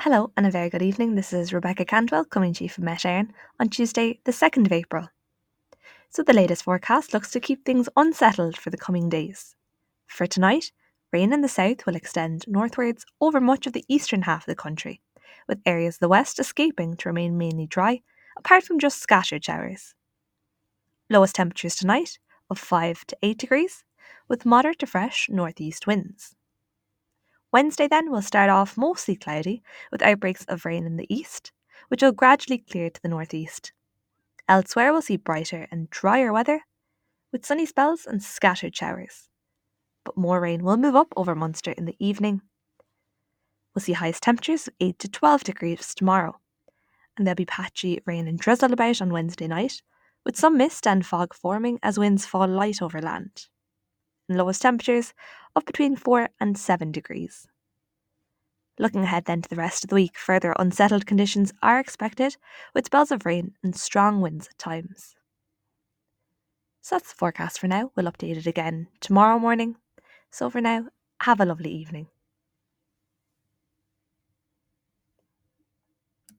Hello and a very good evening. This is Rebecca Cantwell coming to you from Met Éireann on Tuesday, the 2nd of April. So the latest forecast looks to keep things unsettled for the coming days. For tonight, rain in the south will extend northwards over much of the eastern half of the country, with areas of the west escaping to remain mainly dry, apart from just scattered showers. Lowest temperatures tonight of 5 to 8 degrees, with moderate to fresh northeast winds. Wednesday then will start off mostly cloudy, with outbreaks of rain in the east, which will gradually clear to the northeast. Elsewhere we'll see brighter and drier weather, with sunny spells and scattered showers. But more rain will move up over Munster in the evening. We'll see highest temperatures of 8 to 12 degrees tomorrow, and there'll be patchy rain and drizzle about on Wednesday night, with some mist and fog forming as winds fall light over land. And lowest temperatures of between 4 and 7 degrees. Looking ahead then to the rest of the week, further unsettled conditions are expected, with spells of rain and strong winds at times. So that's the forecast for now. We'll update it again tomorrow morning. So for now, have a lovely evening.